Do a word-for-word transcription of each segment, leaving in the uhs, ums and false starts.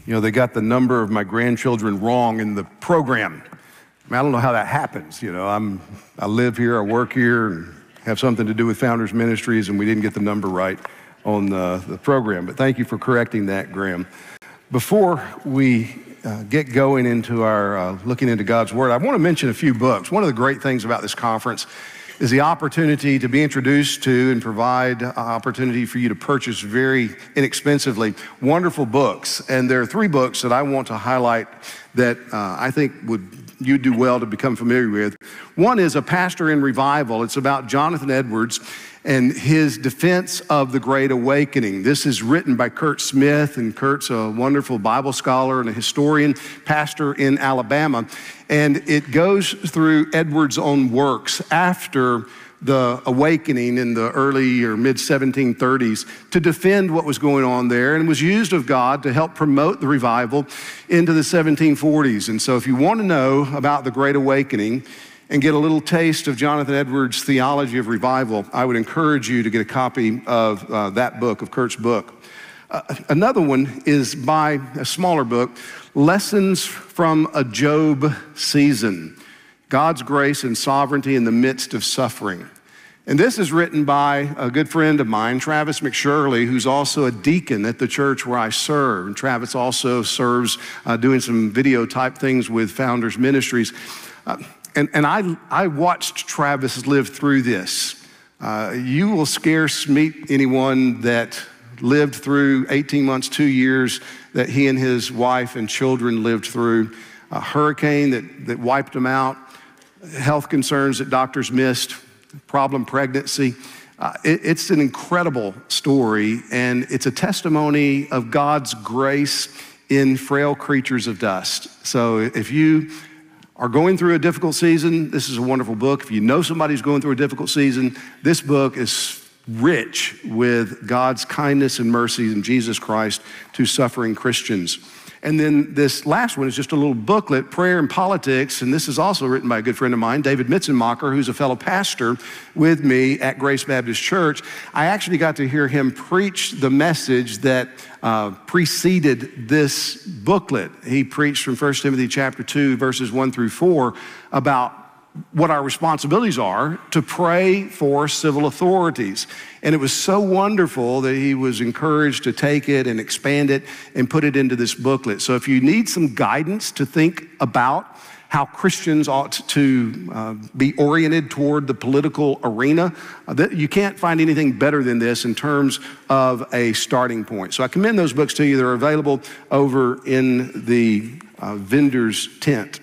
You know, they got the number of my grandchildren wrong in the program. I mean, I don't know how that happens. You know, I'm, I live here, I work here, and have something to do with Founders Ministries, and we didn't get the number right on the, the program. But thank you for correcting that, Graham. Before we uh, get going into our uh, looking into God's Word, I want to mention a few books. One of the great things about this conference is the opportunity to be introduced to and provide opportunity for you to purchase very inexpensively wonderful books. And there are three books that I want to highlight that uh, I think would you do well to become familiar with. One is A Pastor in Revival. It's about Jonathan Edwards and his defense of the Great Awakening. This is written by Kurt Smith, and Kurt's a wonderful Bible scholar and a historian, pastor in Alabama. And it goes through Edwards' own works after the awakening in the early or mid seventeen thirties to defend what was going on there, and was used of God to help promote the revival into the seventeen forties. And so if you want to know about the Great Awakening and get a little taste of Jonathan Edwards' theology of revival, I would encourage you to get a copy of uh, that book, of Kurt's book. Uh, another one is by a smaller book, Lessons from a Job Season, God's Grace and Sovereignty in the Midst of Suffering. And this is written by a good friend of mine, Travis McShirley, who's also a deacon at the church where I serve. And Travis also serves uh, doing some video type things with Founders Ministries. Uh, and and I, I watched Travis live through this. Uh, you will scarce meet anyone that lived through eighteen months, two years that he and his wife and children lived through. A hurricane that, that wiped them out, health concerns that doctors missed, problem pregnancy. Uh, it, it's an incredible story, and it's a testimony of God's grace in frail creatures of dust. So if you are going through a difficult season, this is a wonderful book. If you know somebody who's going through a difficult season, this book is rich with God's kindness and mercy in Jesus Christ to suffering Christians. And then this last one is just a little booklet, Prayer and Politics, and this is also written by a good friend of mine, David Mitzenmacher, who's a fellow pastor with me at Grace Baptist Church. I actually got to hear him preach the message that uh, preceded this booklet. He preached from First Timothy chapter two, verses one through four, about what our responsibilities are to pray for civil authorities. And it was so wonderful that he was encouraged to take it and expand it and put it into this booklet. So if you need some guidance to think about how Christians ought to uh, be oriented toward the political arena, uh, that you can't find anything better than this in terms of a starting point. So I commend those books to you. They're available over in the uh, vendor's tent.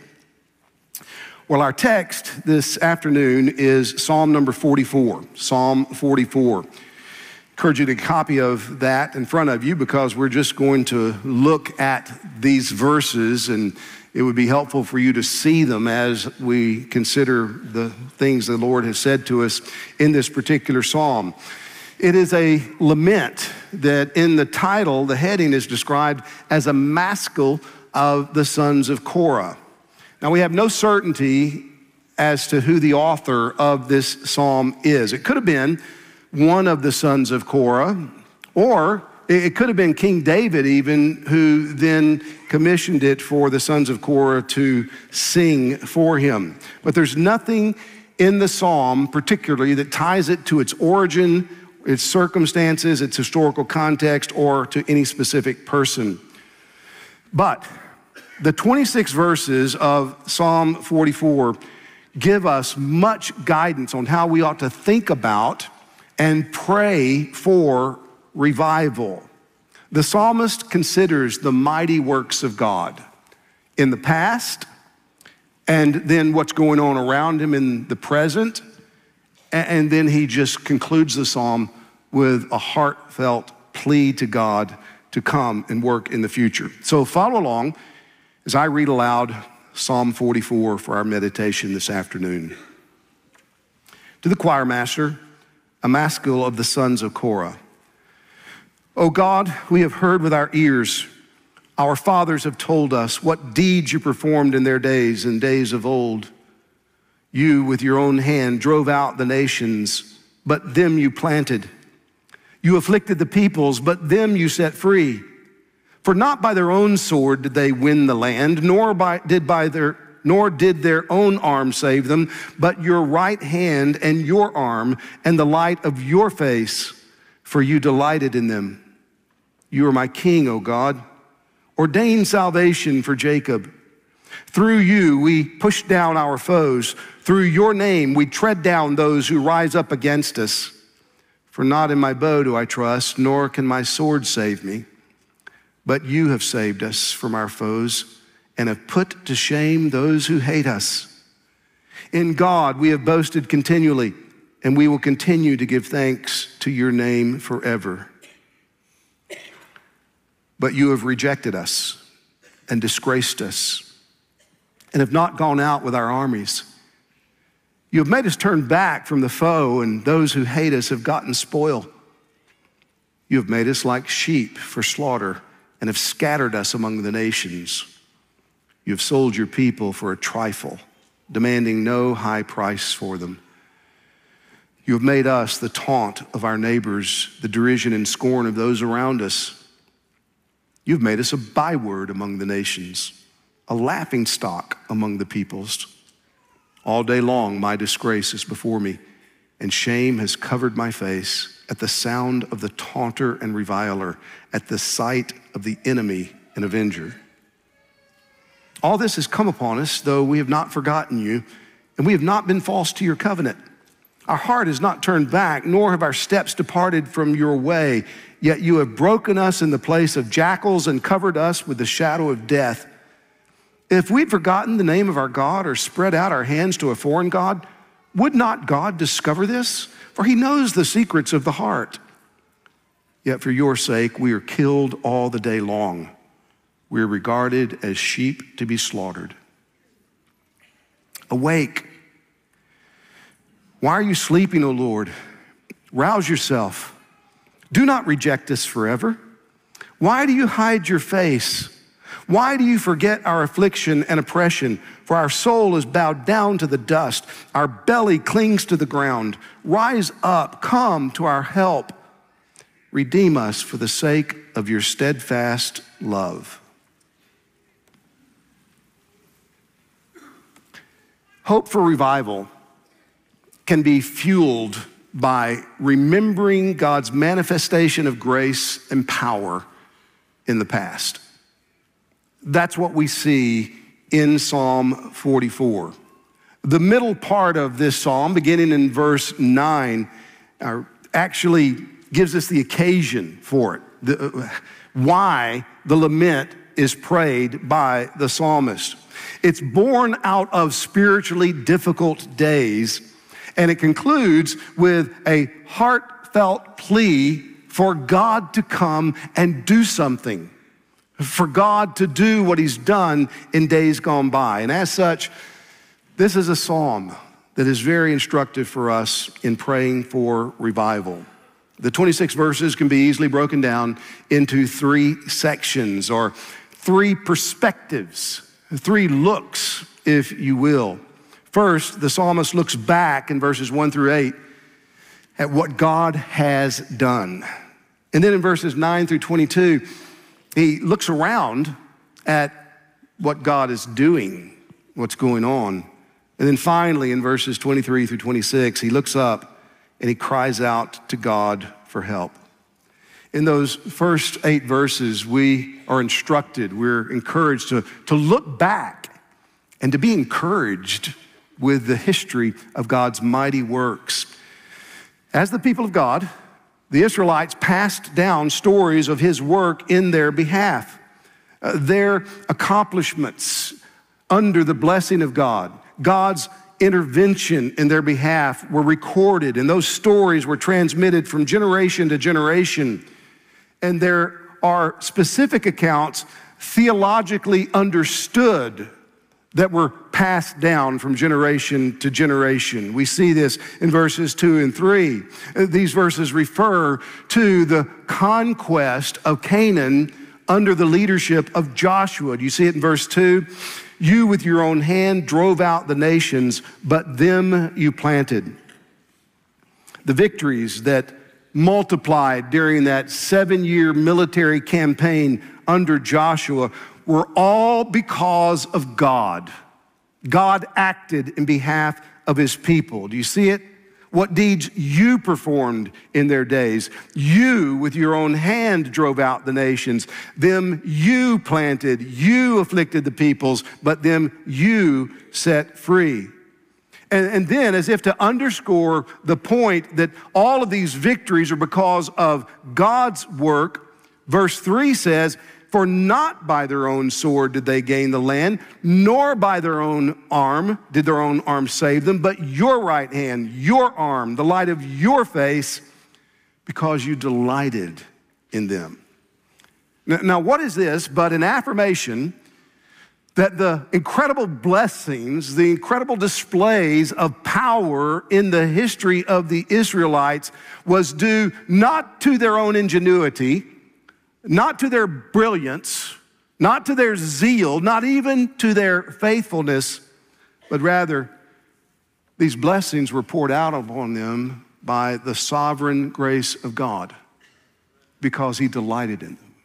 Well, our text this afternoon is Psalm number forty-four, Psalm forty-four. I encourage you to get a copy of that in front of you because we're just going to look at these verses, and it would be helpful for you to see them as we consider the things the Lord has said to us in this particular psalm. It is a lament that in the title, the heading is described as a maskil of the sons of Korah. Now, we have no certainty as to who the author of this psalm is. It could have been one of the sons of Korah, or it could have been King David even, who then commissioned it for the sons of Korah to sing for him. But there's nothing in the psalm particularly that ties it to its origin, its circumstances, its historical context, or to any specific person. But the twenty-six verses of Psalm forty-four give us much guidance on how we ought to think about and pray for revival. The psalmist considers the mighty works of God in the past, and then what's going on around him in the present, and then he just concludes the psalm with a heartfelt plea to God to come and work in the future. So follow along as I read aloud Psalm forty-four for our meditation this afternoon. To the choir master, a maskil of the sons of Korah. O God, we have heard with our ears, our fathers have told us what deeds you performed in their days, in days of old. You with your own hand drove out the nations, but them you planted. You afflicted the peoples, but them you set free. For not by their own sword did they win the land, nor by, did by their nor did their own arm save them, but your right hand and your arm and the light of your face, for you delighted in them. You are my king, O God. Ordain salvation for Jacob. Through you we push down our foes. Through your name we tread down those who rise up against us. For not in my bow do I trust, nor can my sword save me. But you have saved us from our foes and have put to shame those who hate us. In God we have boasted continually, and we will continue to give thanks to your name forever. But you have rejected us and disgraced us and have not gone out with our armies. You have made us turn back from the foe, and those who hate us have gotten spoil. You have made us like sheep for slaughter and have scattered us among the nations. You have sold your people for a trifle, demanding no high price for them. You have made us the taunt of our neighbors, the derision and scorn of those around us. You have made us a byword among the nations, a laughingstock among the peoples. All day long my disgrace is before me, and shame has covered my face at the sound of the taunter and reviler, at the sight of the enemy and avenger. All this has come upon us, though we have not forgotten you, and we have not been false to your covenant. Our heart has not turned back, nor have our steps departed from your way. Yet you have broken us in the place of jackals and covered us with the shadow of death. If we'd forgotten the name of our God or spread out our hands to a foreign God, would not God discover this? For he knows the secrets of the heart. Yet for your sake we are killed all the day long. We are regarded as sheep to be slaughtered. Awake. Why are you sleeping, O Lord? Rouse yourself. Do not reject us forever. Why do you hide your face? Why do you forget our affliction and oppression? For our soul is bowed down to the dust. Our belly clings to the ground. Rise up, come to our help. Redeem us for the sake of your steadfast love. Hope for revival can be fueled by remembering God's manifestation of grace and power in the past. That's what we see in Psalm forty-four. The middle part of this psalm, beginning in verse nine, uh, actually gives us the occasion for it, the, uh, why the lament is prayed by the psalmist. It's born out of spiritually difficult days, and it concludes with a heartfelt plea for God to come and do something, for God to do what he's done in days gone by. And as such, this is a psalm that is very instructive for us in praying for revival. The twenty-six verses can be easily broken down into three sections, or three perspectives, three looks, if you will. First, the psalmist looks back in verses one through eight at what God has done. And then in verses nine through twenty-two, he looks around at what God is doing, what's going on. And then finally in verses twenty-three through twenty-six, he looks up and he cries out to God for help. In those first eight verses, we are instructed, we're encouraged to, to look back and to be encouraged with the history of God's mighty works. As the people of God, the Israelites passed down stories of his work in their behalf, uh, their accomplishments under the blessing of God, God's intervention in their behalf were recorded, and those stories were transmitted from generation to generation. And there are specific accounts theologically understood that were passed down from generation to generation. We see this in verses two and three. These verses refer to the conquest of Canaan under the leadership of Joshua. Do you see it in verse two? You with your own hand drove out the nations, but them you planted. The victories that multiplied during that seven-year military campaign under Joshua were all because of God. God acted in behalf of his people. Do you see it? What deeds you performed in their days. You, with your own hand, drove out the nations. Them you planted. You afflicted the peoples, but them you set free. And, and then, as if to underscore the point that all of these victories are because of God's work, verse three says, "For not by their own sword did they gain the land, nor by their own arm did their own arm save them, but your right hand, your arm, the light of your face, because you delighted in them." Now, now what is this but an affirmation that the incredible blessings, the incredible displays of power in the history of the Israelites was due not to their own ingenuity, not to their brilliance, not to their zeal, not even to their faithfulness, but rather these blessings were poured out upon them by the sovereign grace of God because he delighted in them.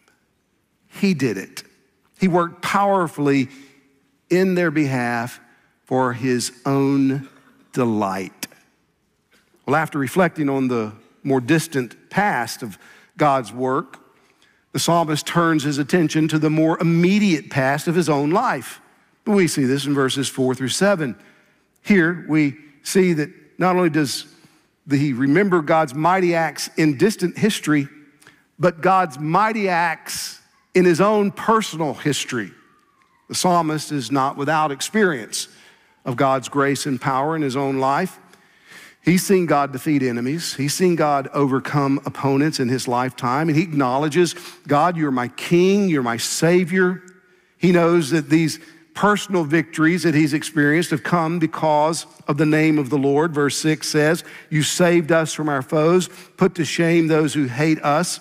He did it. He worked powerfully in their behalf for his own delight. Well, after reflecting on the more distant past of God's work, the psalmist turns his attention to the more immediate past of his own life. We see this in verses four through seven. Here we see that not only does he remember God's mighty acts in distant history, but God's mighty acts in his own personal history. The psalmist is not without experience of God's grace and power in his own life. He's seen God defeat enemies. He's seen God overcome opponents in his lifetime. And he acknowledges, God, you're my king, you're my savior. He knows that these personal victories that he's experienced have come because of the name of the Lord. Verse six says, you saved us from our foes, put to shame those who hate us.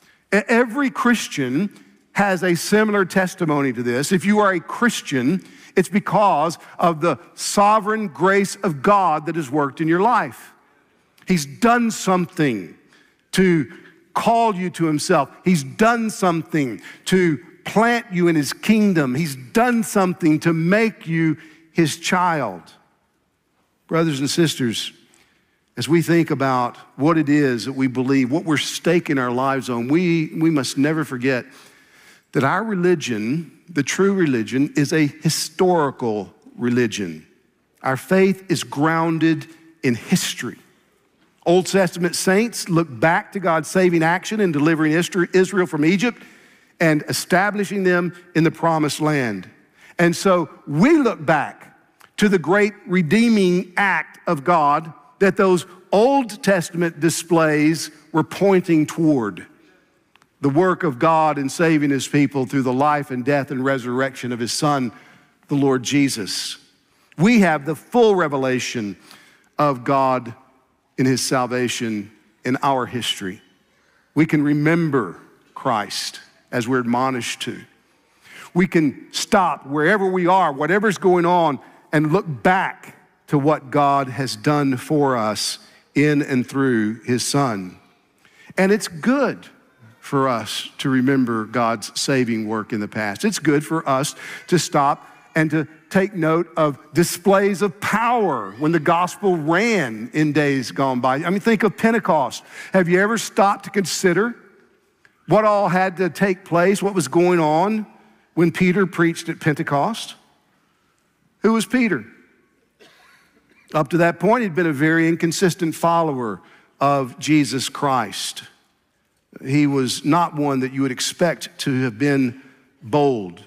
Every Christian has a similar testimony to this. If you are a Christian, it's because of the sovereign grace of God that has worked in your life. He's done something to call you to himself. He's done something to plant you in his kingdom. He's done something to make you his child. Brothers and sisters, as we think about what it is that we believe, what we're staking our lives on, we, we must never forget that our religion, the true religion, is a historical religion. Our faith is grounded in history. Old Testament saints look back to God's saving action in delivering Israel from Egypt and establishing them in the promised land. And so we look back to the great redeeming act of God that those Old Testament displays were pointing toward. The work of God in saving his people through the life and death and resurrection of his son, the Lord Jesus. We have the full revelation of God in his salvation in our history. We can remember Christ as we're admonished to. We can stop wherever we are, whatever's going on, and look back to what God has done for us in and through his son. And it's good for us to remember God's saving work in the past. It's good for us to stop and to take note of displays of power when the gospel ran in days gone by. I mean, think of Pentecost. Have you ever stopped to consider what all had to take place, what was going on when Peter preached at Pentecost? Who was Peter? Up to that point, he'd been a very inconsistent follower of Jesus Christ. He was not one that you would expect to have been bold.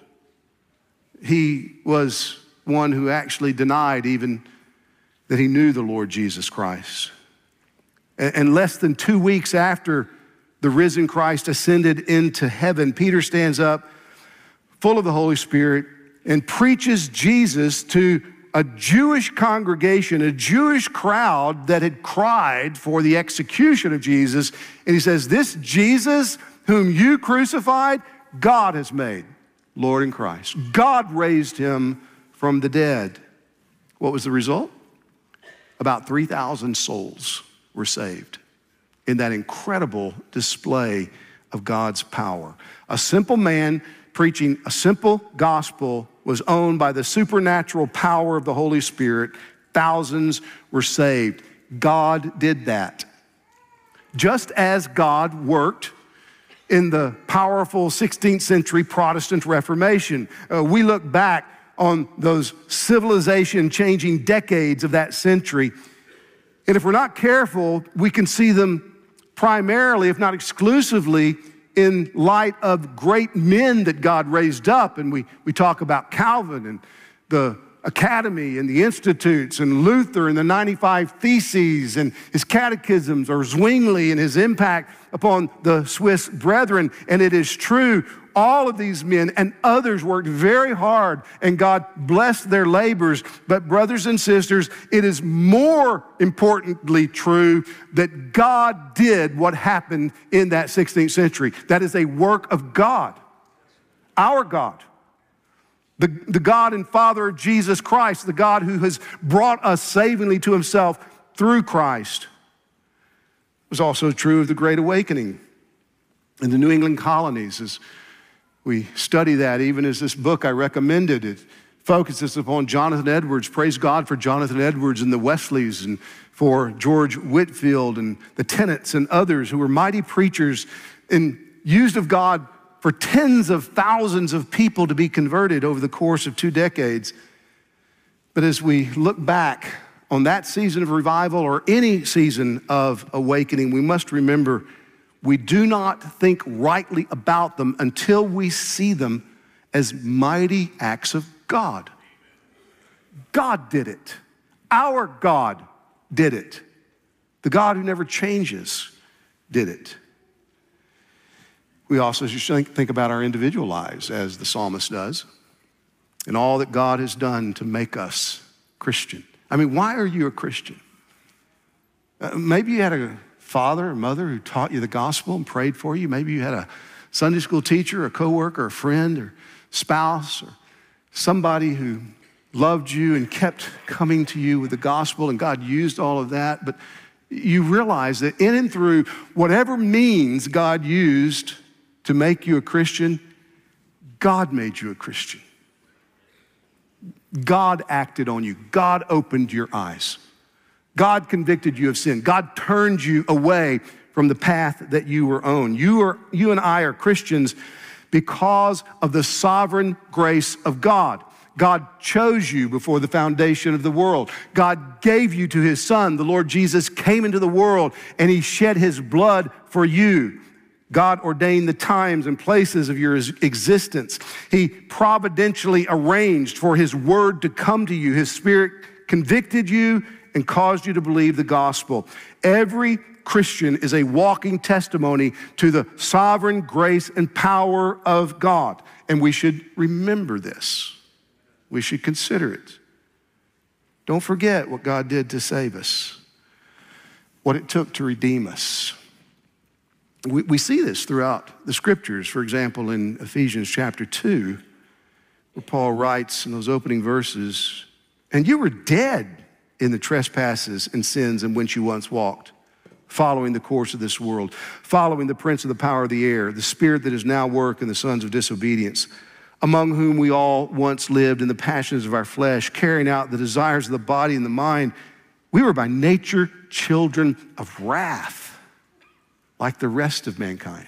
He was one who actually denied even that he knew the Lord Jesus Christ. And less than two weeks after the risen Christ ascended into heaven, Peter stands up full of the Holy Spirit and preaches Jesus to a Jewish congregation, a Jewish crowd that had cried for the execution of Jesus. And he says, this Jesus whom you crucified, God has made Lord and Christ. God raised him from the dead. What was the result? About three thousand souls were saved. in that incredible display of God's power. A simple man preaching a simple gospel was owned by the supernatural power of the Holy Spirit. Thousands were saved. God did that. Just as God worked in the powerful sixteenth century Protestant Reformation. Uh, we look back on those civilization-changing decades of that century, and if we're not careful, we can see them primarily, if not exclusively, in light of great men that God raised up. And we, we talk about Calvin and the Academy and the Institutes and Luther and the ninety-five Theses and his catechisms, or Zwingli and his impact upon the Swiss brethren. And it is true, all of these men and others worked very hard, and God blessed their labors. But brothers and sisters, it is more importantly true that God did what happened in that sixteenth century. That is a work of God, our God. The, the God and Father of Jesus Christ, the God who has brought us savingly to himself through Christ. It was also true of the Great Awakening in the New England colonies. As we study that, even as this book I recommended, it focuses upon Jonathan Edwards. Praise God for Jonathan Edwards and the Wesleys, and for George Whitefield and the Tennants and others who were mighty preachers and used of God for tens of thousands of people to be converted over the course of two decades. But as we look back on that season of revival, or any season of awakening, we must remember we do not think rightly about them until we see them as mighty acts of God. God did it. Our God did it. The God who never changes did it. We also should think about our individual lives, as the psalmist does, and all that God has done to make us Christian. I mean, why are you a Christian? Uh, maybe you had a father or mother who taught you the gospel and prayed for you. Maybe you had a Sunday school teacher, a coworker, a friend, or spouse, or somebody who loved you and kept coming to you with the gospel, and God used all of that. But you realize that in and through whatever means God used to make you a Christian, God made you a Christian. God acted on you. God opened your eyes. God convicted you of sin. God turned you away from the path that you were on. You are, you and I are Christians because of the sovereign grace of God. God chose you before the foundation of the world. God gave you to his Son. The Lord Jesus came into the world, and he shed his blood for you. God ordained the times and places of your existence. He providentially arranged for his word to come to you. His Spirit convicted you and caused you to believe the gospel. Every Christian is a walking testimony to the sovereign grace and power of God. And we should remember this. We should consider it. Don't forget what God did to save us, what it took to redeem us. We, we see this throughout the scriptures. For example, in Ephesians chapter two, where Paul writes in those opening verses, "And you were dead in the trespasses and sins in which you once walked, following the course of this world, following the prince of the power of the air, the spirit that is now work in the sons of disobedience, among whom we all once lived in the passions of our flesh, carrying out the desires of the body and the mind. We were by nature children of wrath, like the rest of mankind.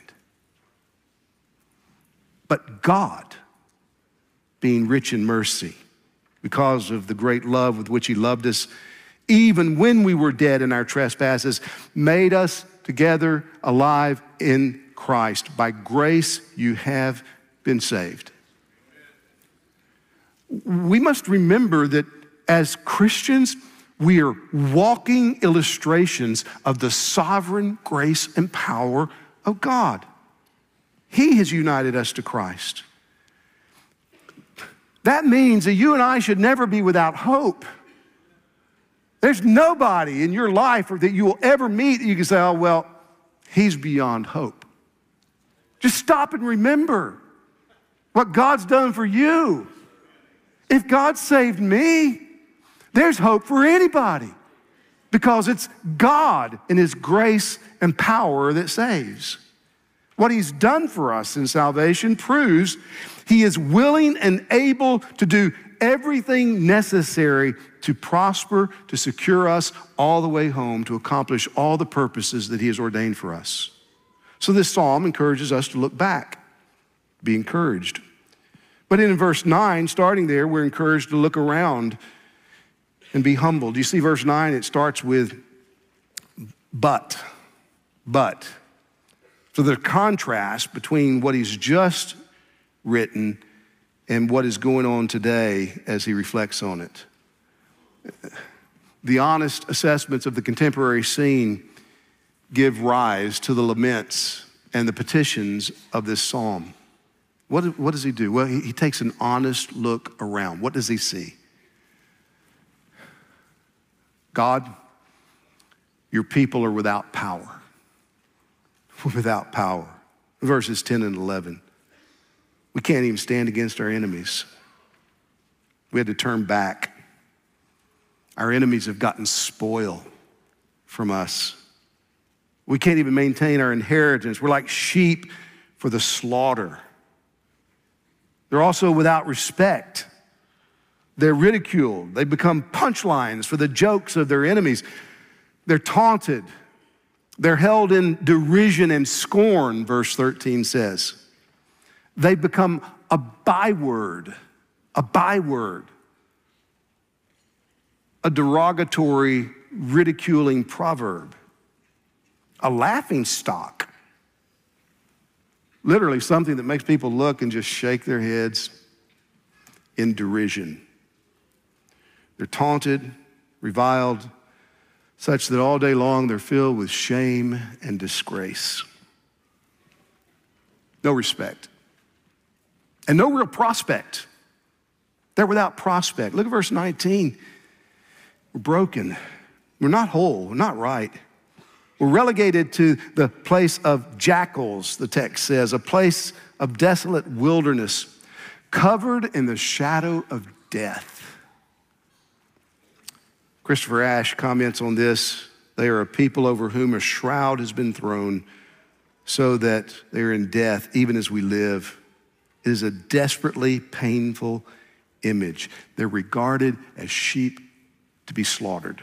But God, being rich in mercy, because of the great love with which he loved us, even when we were dead in our trespasses, made us together alive in Christ. By grace you have been saved." We must remember that as Christians, we are walking illustrations of the sovereign grace and power of God. He has united us to Christ. That means that you and I should never be without hope. There's nobody in your life or that you will ever meet that you can say, "Oh, well, he's beyond hope." Just stop and remember what God's done for you. If God saved me, there's hope for anybody. because it's God in his grace and power that saves. What he's done for us in salvation proves he is willing and able to do everything necessary to prosper, to secure us all the way home, to accomplish all the purposes that he has ordained for us. So this psalm encourages us to look back, be encouraged. But in verse nine, starting there, we're encouraged to look around and be humble. Do you see verse nine? It starts with but, but. So the contrast between what he's just written and what is going on today as he reflects on it. The honest assessments of the contemporary scene give rise to the laments and the petitions of this psalm. What, what does he do? Well, he, he takes an honest look around. What does he see? God, your people are without power. Without power. Verses ten and eleven. We can't even stand against our enemies. We had to turn back. Our enemies have gotten spoil from us. We can't even maintain our inheritance. We're like sheep for the slaughter. They're also without respect. They're ridiculed. They become punchlines for the jokes of their enemies. They're taunted. They're held in derision and scorn, verse thirteen says. They become a byword, a byword, a derogatory, ridiculing proverb, a laughing stock. Literally something that makes people look and just shake their heads in derision. They're taunted, reviled, such that all day long they're filled with shame and disgrace. No respect. And no real prospect. They're without prospect. Look at verse nineteen. We're broken. We're not whole. We're not right. We're relegated to the place of jackals, the text says, a place of desolate wilderness, covered in the shadow of death. Christopher Ash comments on this. They are a people over whom a shroud has been thrown so that they are in death even as we live. It is a desperately painful image. They're regarded as sheep to be slaughtered.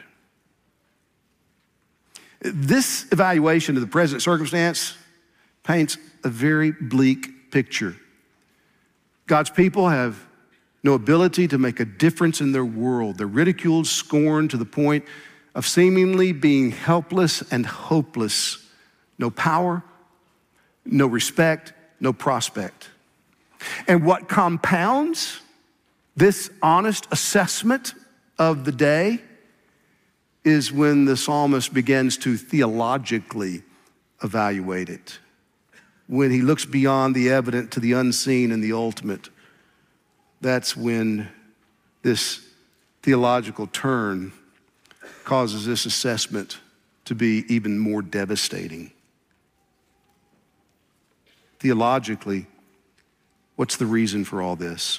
This evaluation of the present circumstance paints a very bleak picture. God's people have no ability to make a difference in their world. They're ridiculed, scorned to the point of seemingly being helpless and hopeless. No power, no respect, no prospect. And what compounds this honest assessment of the day is when the psalmist begins to theologically evaluate it. When he looks beyond the evident to the unseen and the ultimate. That's when this theological turn causes this assessment to be even more devastating. Theologically, what's the reason for all this?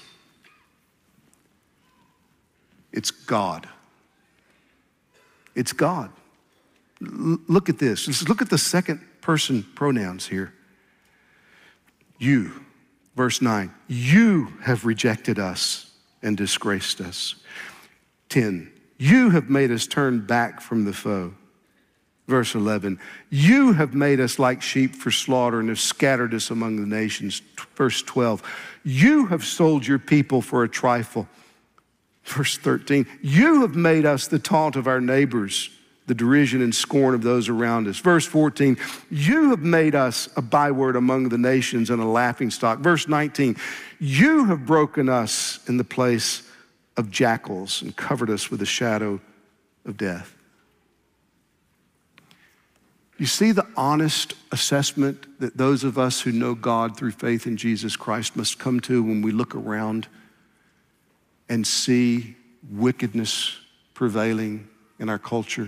It's God. It's God. L- look at this. Just look at the second person pronouns here. You, verse nine, you have rejected us and disgraced us. ten, you have made us turn back from the foe. Verse eleven, you have made us like sheep for slaughter and have scattered us among the nations. Verse twelve, you have sold your people for a trifle. Verse thirteen, you have made us the taunt of our neighbors, the derision and scorn of those around us. Verse fourteen, you have made us a byword among the nations and a laughingstock. Verse nineteen, you have broken us in the place of jackals and covered us with the shadow of death. You see the honest assessment that those of us who know God through faith in Jesus Christ must come to when we look around and see wickedness prevailing in our culture?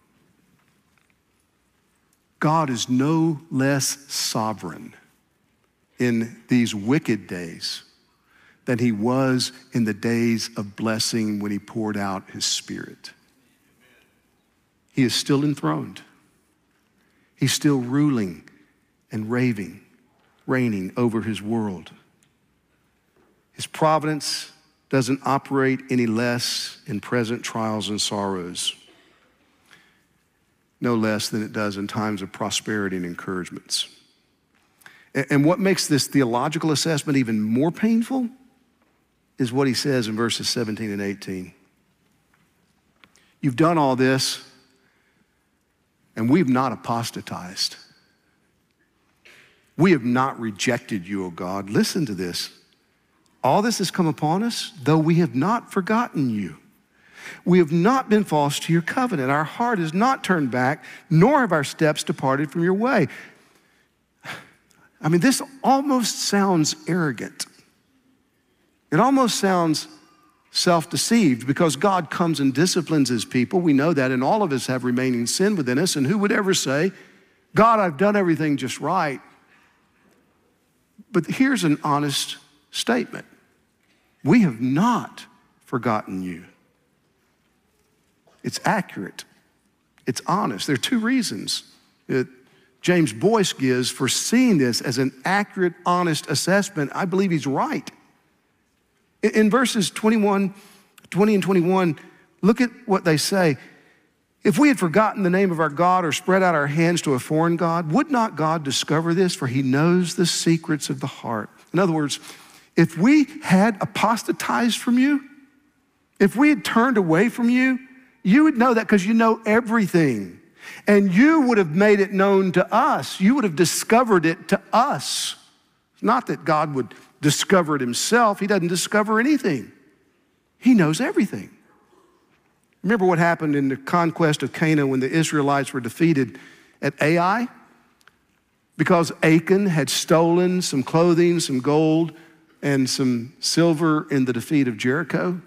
God is no less sovereign in these wicked days than he was in the days of blessing when he poured out his Spirit. He is still enthroned. He's still ruling and raving, reigning over his world. His providence doesn't operate any less in present trials and sorrows, no less than it does in times of prosperity and encouragements. And what makes this theological assessment even more painful is what he says in verses seventeen and eighteen. You've done all this, and we've not apostatized. We have not rejected you, O God. Listen to this. All this has come upon us, though we have not forgotten you. We have not been false to your covenant. Our heart has not turned back, nor have our steps departed from your way. I mean, this almost sounds arrogant. It almost sounds self-deceived because God comes and disciplines his people. We know that, and all of us have remaining sin within us. And who would ever say, God, I've done everything just right? But here's an honest statement. We have not forgotten you. It's accurate. It's honest. There are two reasons that James Boyce gives for seeing this as an accurate, honest assessment. I believe he's right. In verses twenty-one, twenty and twenty-one, look at what they say. If we had forgotten the name of our God or spread out our hands to a foreign God, would not God discover this? For he knows the secrets of the heart. In other words, if we had apostatized from you, if we had turned away from you, you would know that because you know everything. And you would have made it known to us. You would have discovered it to us. It's not that God would discover it himself. He doesn't discover anything. He knows everything. Remember what happened in the conquest of Canaan when the Israelites were defeated at Ai? Because Achan had stolen some clothing, some gold, and some silver in the defeat of Jericho.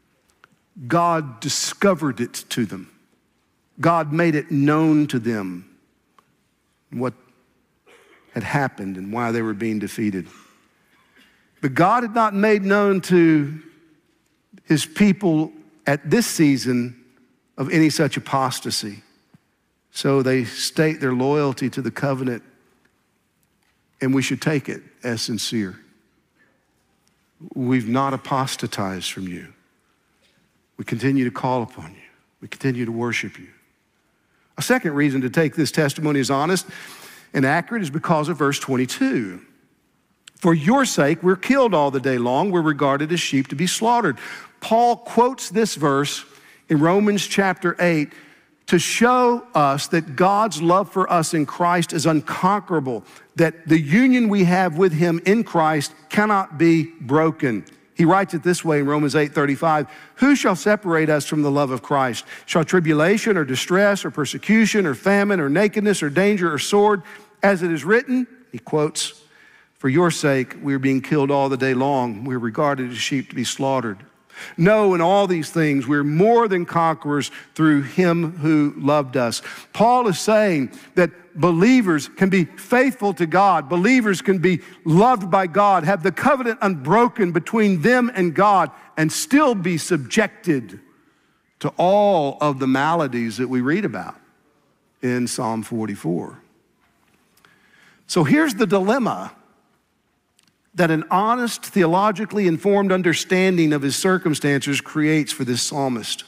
God discovered it to them. God made it known to them what had happened and why they were being defeated. But God had not made known to his people at this season of any such apostasy. So they state their loyalty to the covenant, and we should take it as sincere. We've not apostatized from you. We continue to call upon you. We continue to worship you. A second reason to take this testimony as honest and accurate is because of verse twenty-two. For your sake, we're killed all the day long. We're regarded as sheep to be slaughtered. Paul quotes this verse in Romans chapter eight to show us that God's love for us in Christ is unconquerable, that the union we have with him in Christ cannot be broken. He writes it this way in Romans eight thirty-five, who shall separate us from the love of Christ? Shall tribulation or distress or persecution or famine or nakedness or danger or sword? As it is written, he quotes, for your sake, we're being killed all the day long. We're regarded as sheep to be slaughtered. No, in all these things, we're more than conquerors through him who loved us. Paul is saying that believers can be faithful to God. Believers can be loved by God, have the covenant unbroken between them and God, and still be subjected to all of the maladies that we read about in Psalm forty-four. So here's the dilemma that an honest, theologically informed understanding of his circumstances creates for this psalmist.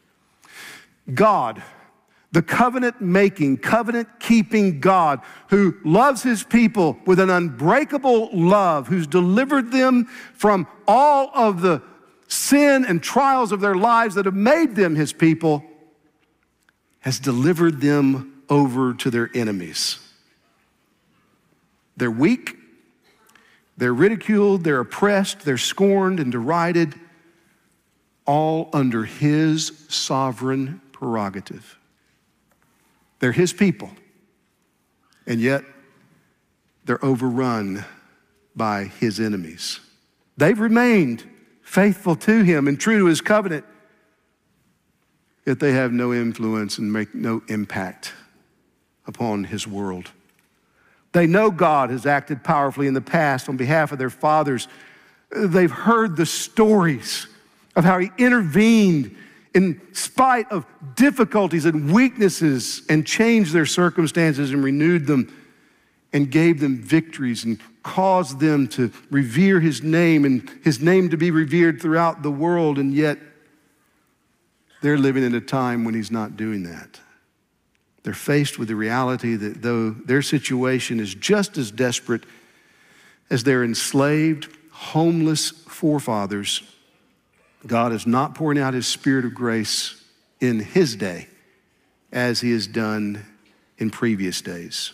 God, the covenant-making, covenant-keeping God who loves his people with an unbreakable love, who's delivered them from all of the sin and trials of their lives that have made them his people, has delivered them over to their enemies. They're weak, they're ridiculed, they're oppressed, they're scorned and derided, all under his sovereign prerogative. They're his people, and yet they're overrun by his enemies. They've remained faithful to him and true to his covenant, yet they have no influence and make no impact upon his world. They know God has acted powerfully in the past on behalf of their fathers. They've heard the stories of how he intervened in spite of difficulties and weaknesses, and changed their circumstances and renewed them and gave them victories and caused them to revere his name and his name to be revered throughout the world. And yet they're living in a time when he's not doing that. They're faced with the reality that though their situation is just as desperate as their enslaved, homeless forefathers, God is not pouring out his Spirit of grace in his day as he has done in previous days.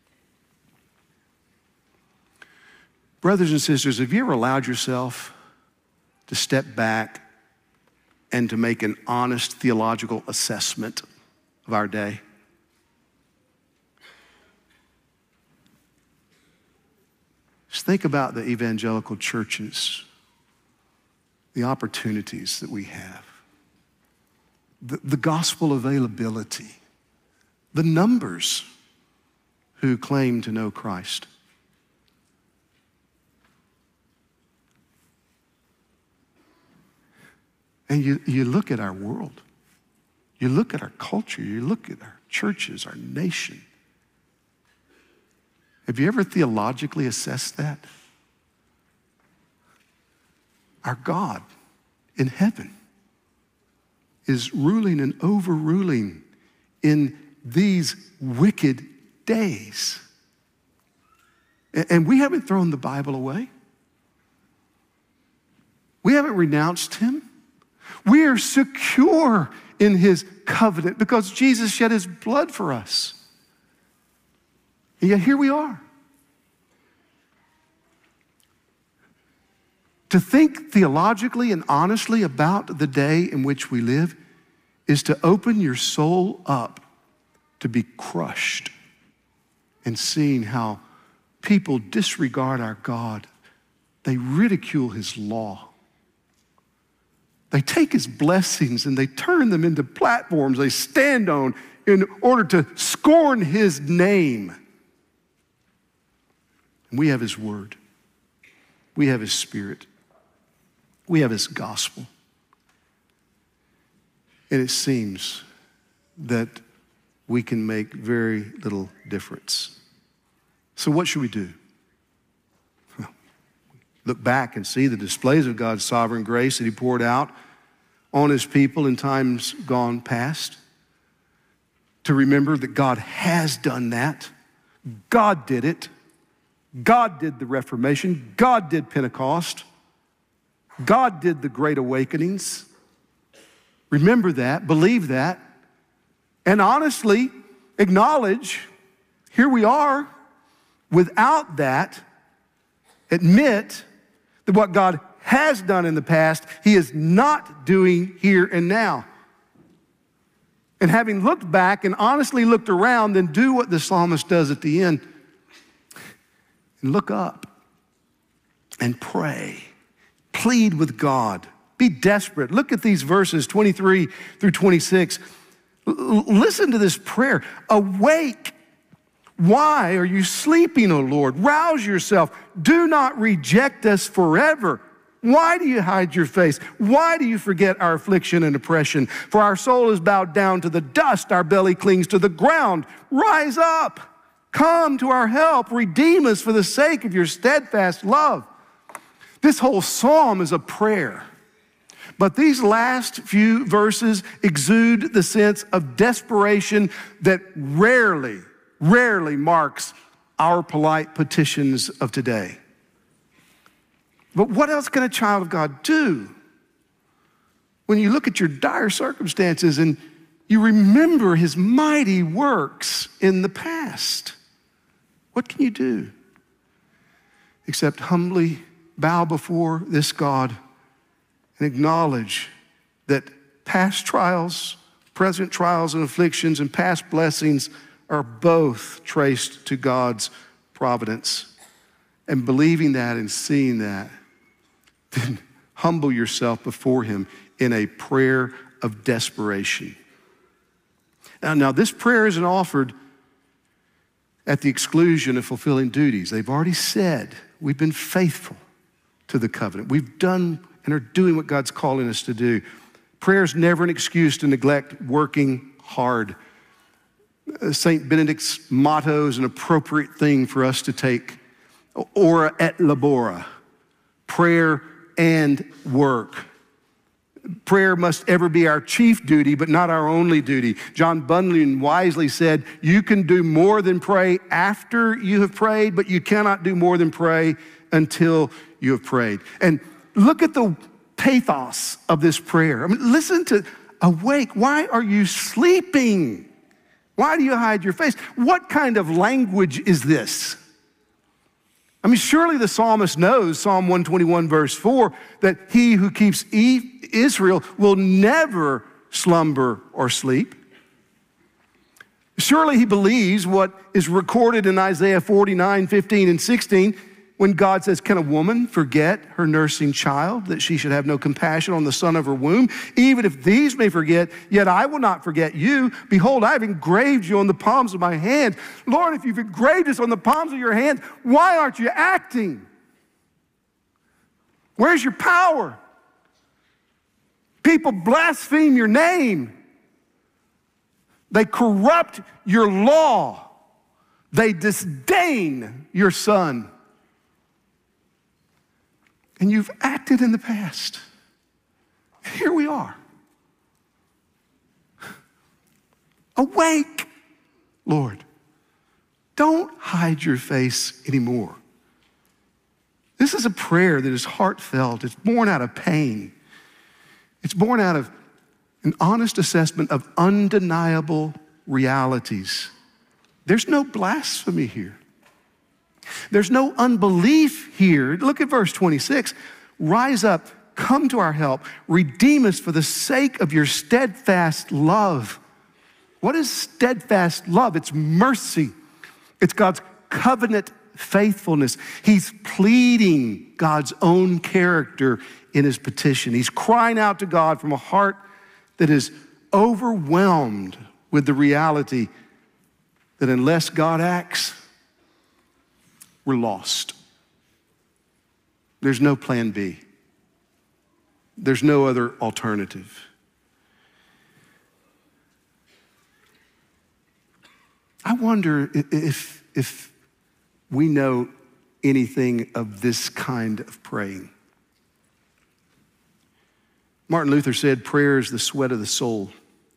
Brothers and sisters, have you ever allowed yourself to step back and to make an honest theological assessment of our day? Just think about the evangelical churches, the opportunities that we have, the, the gospel availability, the numbers who claim to know Christ. And you, you look at our world, you look at our culture, you look at our churches, our nation. Have you ever theologically assessed that? Our God in heaven is ruling and overruling in these wicked days. And we haven't thrown the Bible away. We haven't renounced him. We are secure in his covenant because Jesus shed his blood for us. And yet here we are. To think theologically and honestly about the day in which we live is to open your soul up to be crushed and seeing how people disregard our God. They ridicule his law. They take his blessings and they turn them into platforms they stand on in order to scorn his name. We have his word. We have his Spirit. We have his gospel. And it seems that we can make very little difference. So what should we do? Well, look back and see the displays of God's sovereign grace that he poured out on his people in times gone past. To remember that God has done that. God did it. God did the Reformation. God did Pentecost. God did the Great Awakenings. Remember that, believe that, and honestly acknowledge, here we are. Without that, admit that what God has done in the past, he is not doing here and now. And having looked back and honestly looked around, then do what the psalmist does at the end. And look up and pray. Plead with God. Be desperate. Look at these verses twenty-three through twenty-six. L- listen to this prayer. Awake. Why are you sleeping, O Lord? Rouse yourself. Do not reject us forever. Why do you hide your face? Why do you forget our affliction and oppression? For our soul is bowed down to the dust. Our belly clings to the ground. Rise up. Come to our help. Redeem us for the sake of your steadfast love. This whole psalm is a prayer. But these last few verses exude the sense of desperation that rarely, rarely marks our polite petitions of today. But what else can a child of God do when you look at your dire circumstances and you remember his mighty works in the past? What can you do except humbly bow before this God and acknowledge that past trials, present trials and afflictions, and past blessings are both traced to God's providence? And believing that and seeing that, then humble yourself before him in a prayer of desperation. Now, now this prayer isn't offered at the exclusion of fulfilling duties. They've already said, we've been faithful to the covenant. We've done and are doing what God's calling us to do. Prayer is never an excuse to neglect working hard. Saint Benedict's motto is an appropriate thing for us to take. Ora et labora, prayer and work. Prayer must ever be our chief duty, but not our only duty. John Bunyan wisely said, you can do more than pray after you have prayed, but you cannot do more than pray until you have prayed. And look at the pathos of this prayer. I mean, listen to awake. Why are you sleeping? Why do you hide your face? What kind of language is this? I mean, surely the psalmist knows, Psalm one twenty-one, verse four, that he who keeps Israel will never slumber or sleep. Surely he believes what is recorded in Isaiah forty-nine, fifteen, and sixteen, when God says, can a woman forget her nursing child, that she should have no compassion on the son of her womb? Even if these may forget, yet I will not forget you. Behold, I have engraved you on the palms of my hand. Lord, if you've engraved us on the palms of your hand, why aren't you acting? Where's your power? People blaspheme your name. They corrupt your law. They disdain your son. And you've acted in the past. Here we are. Awake, Lord. Don't hide your face anymore. This is a prayer that is heartfelt. It's born out of pain. It's born out of an honest assessment of undeniable realities. There's no blasphemy here. There's no unbelief here. Look at verse twenty-six. Rise up, come to our help, redeem us for the sake of your steadfast love. What is steadfast love? It's mercy. It's God's covenant faithfulness. He's pleading God's own character in his petition. He's crying out to God from a heart that is overwhelmed with the reality that unless God acts, we're lost. There's no plan B. There's no other alternative. I wonder if, if we know anything of this kind of praying. Martin Luther said, prayer is the sweat of the soul.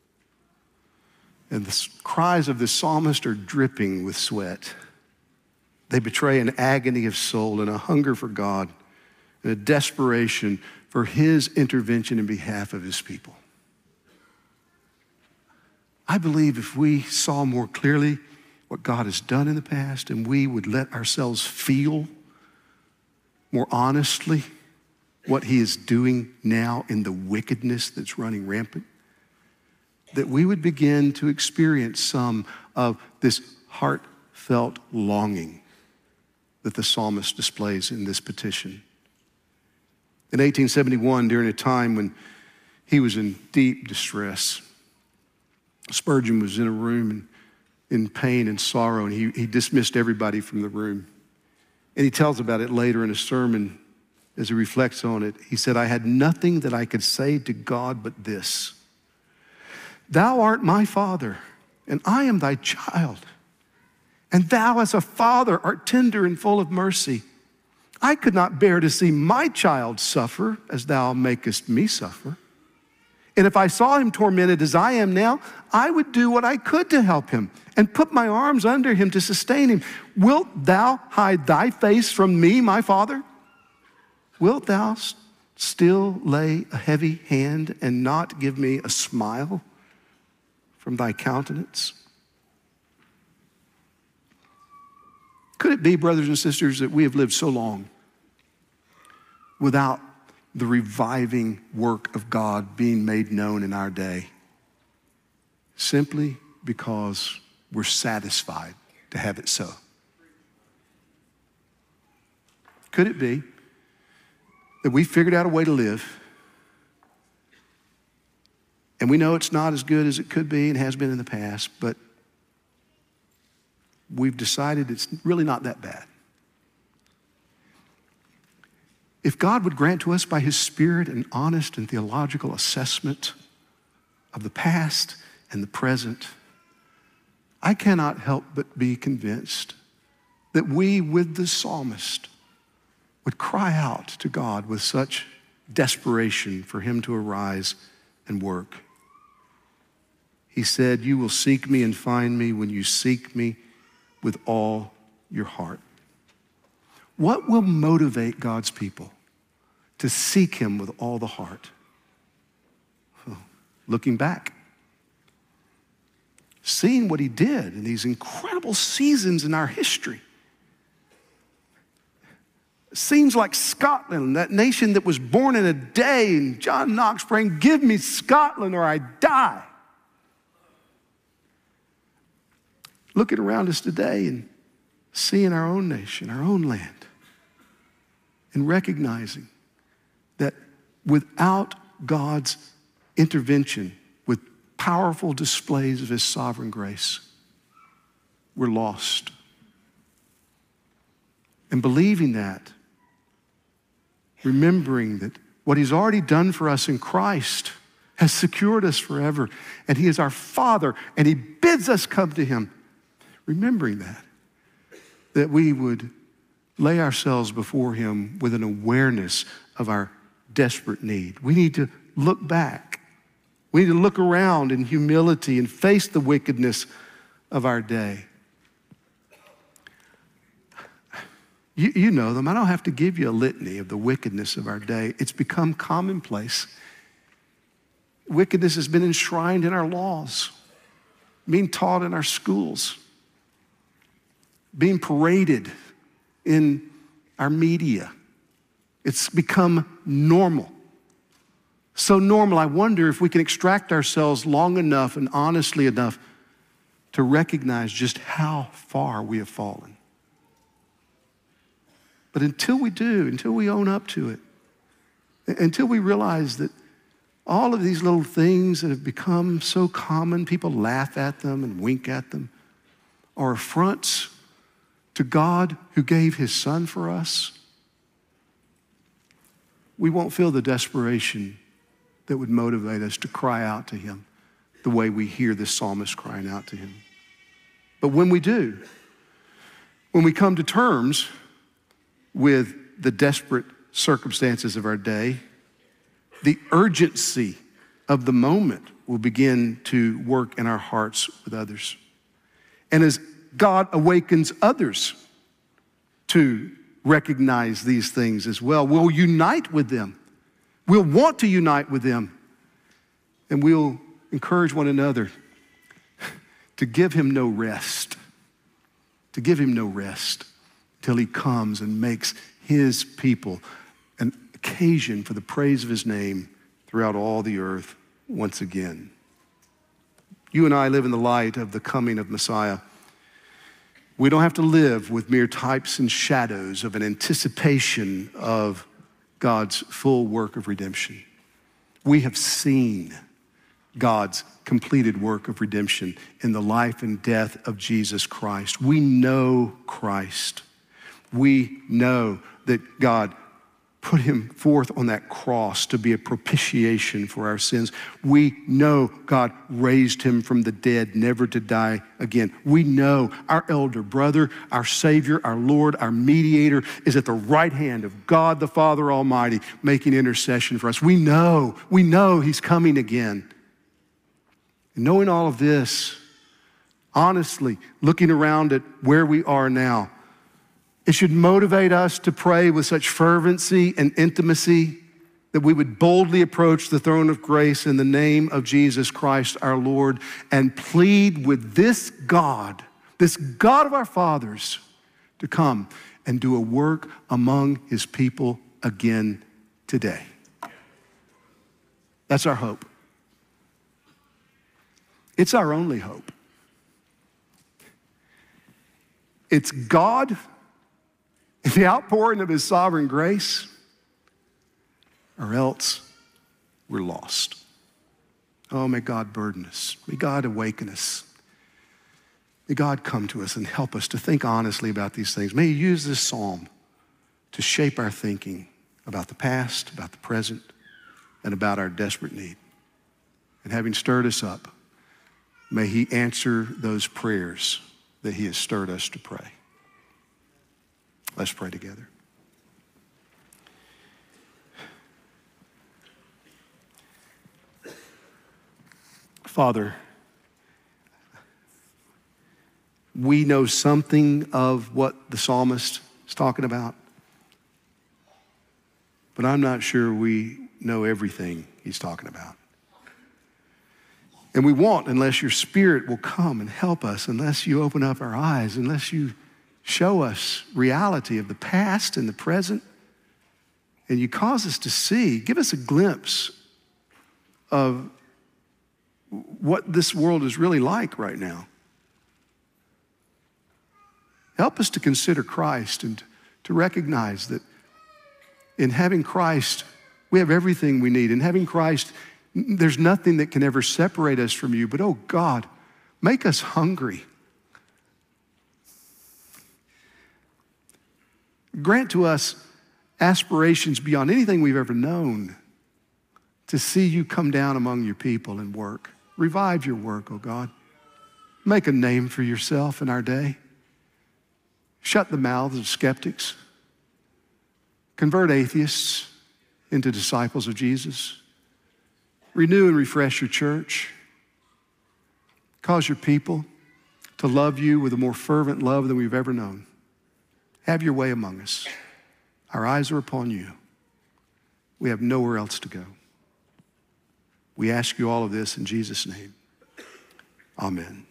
And the cries of the psalmist are dripping with sweat. They betray an agony of soul and a hunger for God and a desperation for his intervention in behalf of his people. I believe if we saw more clearly what God has done in the past and we would let ourselves feel more honestly what he is doing now in the wickedness that's running rampant, that we would begin to experience some of this heartfelt longing that the psalmist displays in this petition. In eighteen seventy-one, during a time when he was in deep distress, Spurgeon was in a room in, in pain and sorrow, and he, he dismissed everybody from the room. And he tells about it later in a sermon as he reflects on it. He said, I had nothing that I could say to God but this: Thou art my Father, and I am thy child. And thou as a father art tender and full of mercy. I could not bear to see my child suffer as thou makest me suffer. And if I saw him tormented as I am now, I would do what I could to help him and put my arms under him to sustain him. Wilt thou hide thy face from me, my Father? Wilt thou st- still lay a heavy hand and not give me a smile from thy countenance? Could it be, brothers and sisters, that we have lived so long without the reviving work of God being made known in our day, simply because we're satisfied to have it so? Could it be that we figured out a way to live, and we know it's not as good as it could be and has been in the past, but we've decided it's really not that bad? If God would grant to us by his Spirit an honest and theological assessment of the past and the present, I cannot help but be convinced that we, with the psalmist, would cry out to God with such desperation for him to arise and work. He said, "You will seek me and find me when you seek me with all your heart." What will motivate God's people to seek him with all the heart? Well, looking back, seeing what he did in these incredible seasons in our history. Seems like Scotland, that nation that was born in a day, and John Knox praying, "Give me Scotland or I die." Looking around us today and seeing our own nation, our own land, and recognizing that without God's intervention, with powerful displays of his sovereign grace, we're lost. And believing that, remembering that what he's already done for us in Christ has secured us forever, and he is our Father, and he bids us come to him. Remembering that, that we would lay ourselves before him with an awareness of our desperate need. We need to look back. We need to look around in humility and face the wickedness of our day. You, you know them. I don't have to give you a litany of the wickedness of our day. It's become commonplace. Wickedness has been enshrined in our laws, being taught in our schools, being paraded in our media. It's become normal. So normal, I wonder if we can extract ourselves long enough and honestly enough to recognize just how far we have fallen. But until we do, until we own up to it, until we realize that all of these little things that have become so common, people laugh at them and wink at them, are affronts to God who gave his son for us, we won't feel the desperation that would motivate us to cry out to him the way we hear this psalmist crying out to him. But when we do, when we come to terms with the desperate circumstances of our day, the urgency of the moment will begin to work in our hearts with others. And as God awakens others to recognize these things as well, we'll unite with them. We'll want to unite with them. And we'll encourage one another to give him no rest, to give him no rest till he comes and makes his people an occasion for the praise of his name throughout all the earth once again. You and I live in the light of the coming of Messiah. We don't have to live with mere types and shadows of an anticipation of God's full work of redemption. We have seen God's completed work of redemption in the life and death of Jesus Christ. We know Christ. We know that God put him forth on that cross to be a propitiation for our sins. We know God raised him from the dead, never to die again. We know our elder brother, our Savior, our Lord, our mediator is at the right hand of God the Father Almighty, making intercession for us. We know, we know he's coming again. And knowing all of this, honestly, looking around at where we are now, it should motivate us to pray with such fervency and intimacy that we would boldly approach the throne of grace in the name of Jesus Christ our Lord and plead with this God, this God of our fathers, to come and do a work among his people again today. That's our hope. It's our only hope. It's God, the outpouring of his sovereign grace, or else we're lost. Oh, may God burden us. May God awaken us. May God come to us and help us to think honestly about these things. May he use this psalm to shape our thinking about the past, about the present, and about our desperate need. And having stirred us up, may he answer those prayers that he has stirred us to pray. Let's pray together. Father, we know something of what the psalmist is talking about, but I'm not sure we know everything he's talking about. And we won't unless your Spirit will come and help us, unless you open up our eyes, unless you show us reality of the past and the present, and you cause us to see, give us a glimpse of what this world is really like right now. Help us to consider Christ and to recognize that in having Christ, we have everything we need. In having Christ, there's nothing that can ever separate us from you. But oh God, make us hungry. Grant to us aspirations beyond anything we've ever known to see you come down among your people and work. Revive your work, oh God. Make a name for yourself in our day. Shut the mouths of skeptics. Convert atheists into disciples of Jesus. Renew and refresh your church. Cause your people to love you with a more fervent love than we've ever known. Have your way among us. Our eyes are upon you. We have nowhere else to go. We ask you all of this in Jesus' name. Amen.